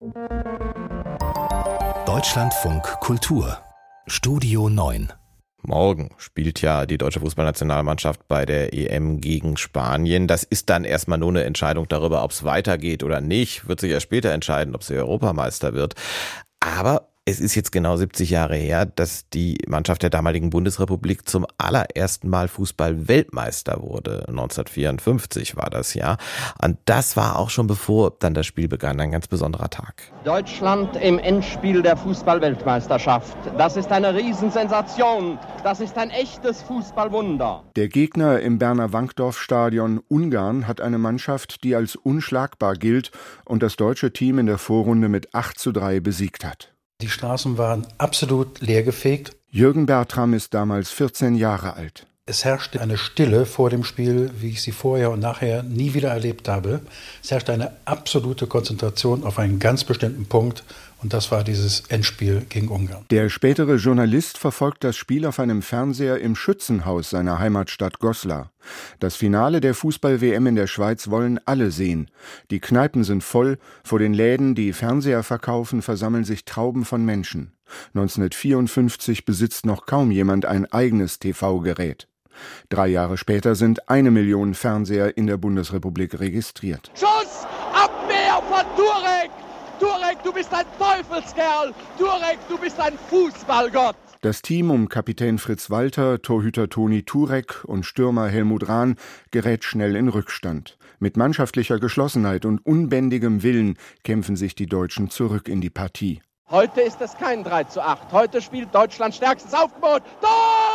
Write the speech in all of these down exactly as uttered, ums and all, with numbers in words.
Deutschlandfunk Kultur Studio neun. Morgen spielt ja die deutsche Fußballnationalmannschaft bei der E M gegen Spanien. Das ist dann erstmal nur eine Entscheidung darüber, ob es weitergeht oder nicht. Wird sich ja später entscheiden, ob sie Europameister wird. Aber es ist jetzt genau siebzig Jahre her, dass die Mannschaft der damaligen Bundesrepublik zum allerersten Mal Fußball-Weltmeister wurde. neunzehnhundertvierundfünfzig war das Jahr. Und das war auch schon bevor dann das Spiel begann, ein ganz besonderer Tag. Deutschland im Endspiel der Fußball-Weltmeisterschaft. Das ist eine Riesensensation. Das ist ein echtes Fußballwunder. Der Gegner im Berner Wankdorf-Stadion Ungarn hat eine Mannschaft, die als unschlagbar gilt und das deutsche Team in der Vorrunde mit acht zu drei besiegt hat. Die Straßen waren absolut leergefegt. Jürgen Bertram ist damals vierzehn Jahre alt. Es herrschte eine Stille vor dem Spiel, wie ich sie vorher und nachher nie wieder erlebt habe. Es herrschte eine absolute Konzentration auf einen ganz bestimmten Punkt. Und das war dieses Endspiel gegen Ungarn. Der spätere Journalist verfolgt das Spiel auf einem Fernseher im Schützenhaus seiner Heimatstadt Goslar. Das Finale der Fußball-W M in der Schweiz wollen alle sehen. Die Kneipen sind voll, vor den Läden, die Fernseher verkaufen, versammeln sich Trauben von Menschen. neunzehnhundertvierundfünfzig besitzt noch kaum jemand ein eigenes T V-Gerät. Drei Jahre später sind eine Million Fernseher in der Bundesrepublik registriert. Schuss! Abwehr von Turek! Turek, du bist ein Teufelskerl! Turek, du bist ein Fußballgott! Das Team um Kapitän Fritz Walter, Torhüter Toni Turek und Stürmer Helmut Rahn gerät schnell in Rückstand. Mit mannschaftlicher Geschlossenheit und unbändigem Willen kämpfen sich die Deutschen zurück in die Partie. Heute ist es kein drei zu acht. Heute spielt Deutschland stärkstes Aufgebot. Tor!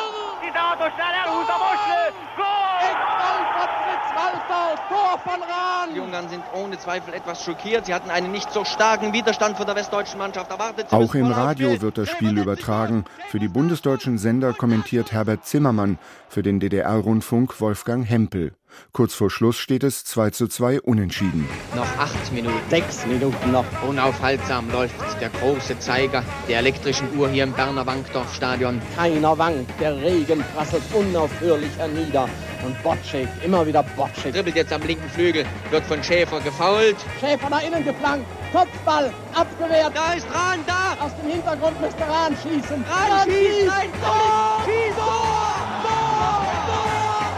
Eckball von Fritz Walter, Tor von Rahn. Die Ungarn sind ohne Zweifel etwas schockiert. Sie hatten einen nicht so starken Widerstand von der westdeutschen Mannschaft erwartet. Sie Auch im Radio wird das Spiel übertragen. Für die bundesdeutschen Sender kommentiert Herbert Zimmermann, für den D D R-Rundfunk Wolfgang Hempel. Kurz vor Schluss steht es zwei zu zwei unentschieden. Noch acht Minuten. Sechs Minuten noch. Unaufhaltsam läuft der große Zeiger der elektrischen Uhr hier im Berner Wankdorf-Stadion. Keiner wankt, der Regen prasselt unaufhörlich hernieder. Und Bocek, immer wieder Bocek. Dribbelt jetzt am linken Flügel, wird von Schäfer gefoult. Schäfer nach innen geflankt, Kopfball, abgewehrt. Da ist Rahn, da! Aus dem Hintergrund müsste Rahn schießen. Rahn, Rahn schießt, schießt, nein, Tor! Schießt! Tor! Tor! Tor!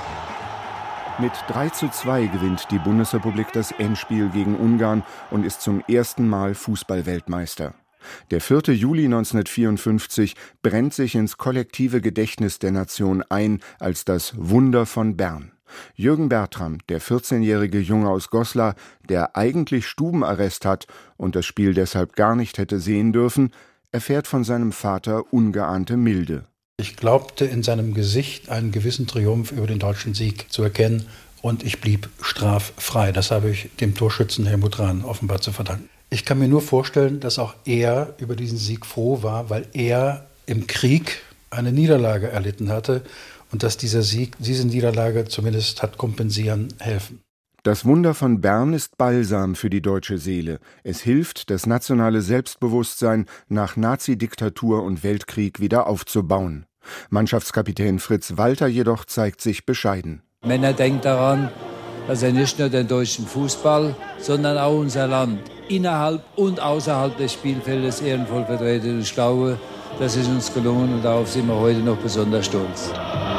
Mit drei zu zwei gewinnt die Bundesrepublik das Endspiel gegen Ungarn und ist zum ersten Mal Fußball-Weltmeister. Der vierte Juli neunzehnhundertvierundfünfzig brennt sich ins kollektive Gedächtnis der Nation ein als das Wunder von Bern. Jürgen Bertram, der vierzehnjährige Junge aus Goslar, der eigentlich Stubenarrest hat und das Spiel deshalb gar nicht hätte sehen dürfen, erfährt von seinem Vater ungeahnte Milde. Ich glaubte in seinem Gesicht einen gewissen Triumph über den deutschen Sieg zu erkennen und ich blieb straffrei. Das habe ich dem Torschützen Helmut Rahn offenbar zu verdanken. Ich kann mir nur vorstellen, dass auch er über diesen Sieg froh war, weil er im Krieg eine Niederlage erlitten hatte und dass dieser Sieg, diese Niederlage zumindest hat kompensieren helfen. Das Wunder von Bern ist Balsam für die deutsche Seele. Es hilft, das nationale Selbstbewusstsein nach Nazi-Diktatur und Weltkrieg wieder aufzubauen. Mannschaftskapitän Fritz Walter jedoch zeigt sich bescheiden. Männer denkt daran, dass er nicht nur den deutschen Fußball, sondern auch unser Land innerhalb und außerhalb des Spielfeldes ehrenvoll vertreten. Und ich glaube, das ist uns gelungen und darauf sind wir heute noch besonders stolz.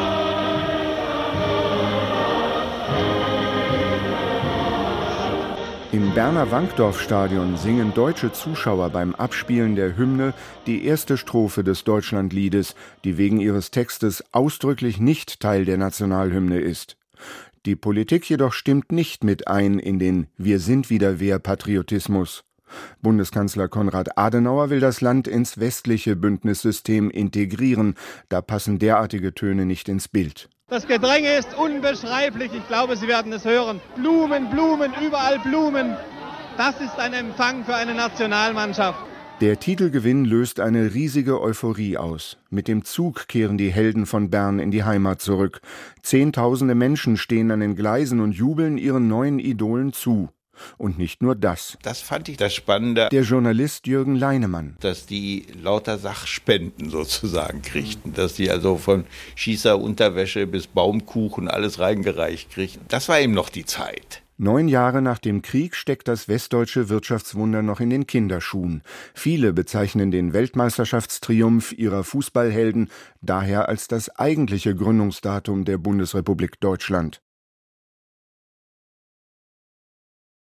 Im Berner Wankdorf-Stadion singen deutsche Zuschauer beim Abspielen der Hymne die erste Strophe des Deutschlandliedes, die wegen ihres Textes ausdrücklich nicht Teil der Nationalhymne ist. Die Politik jedoch stimmt nicht mit ein in den Wir sind wieder wer Patriotismus. Bundeskanzler Konrad Adenauer will das Land ins westliche Bündnissystem integrieren, da passen derartige Töne nicht ins Bild. Das Gedränge ist unbeschreiblich, ich glaube, Sie werden es hören. Blumen, Blumen, überall Blumen. Das ist ein Empfang für eine Nationalmannschaft. Der Titelgewinn löst eine riesige Euphorie aus. Mit dem Zug kehren die Helden von Bern in die Heimat zurück. Zehntausende Menschen stehen an den Gleisen und jubeln ihren neuen Idolen zu. Und nicht nur das. Das fand ich das Spannende. Der Journalist Jürgen Leinemann. Dass die lauter Sachspenden sozusagen kriegten. Dass die also von Schießerunterwäsche bis Baumkuchen alles reingereicht kriegten. Das war eben noch die Zeit. Neun Jahre nach dem Krieg steckt das westdeutsche Wirtschaftswunder noch in den Kinderschuhen. Viele bezeichnen den Weltmeisterschaftstriumph ihrer Fußballhelden daher als das eigentliche Gründungsdatum der Bundesrepublik Deutschland.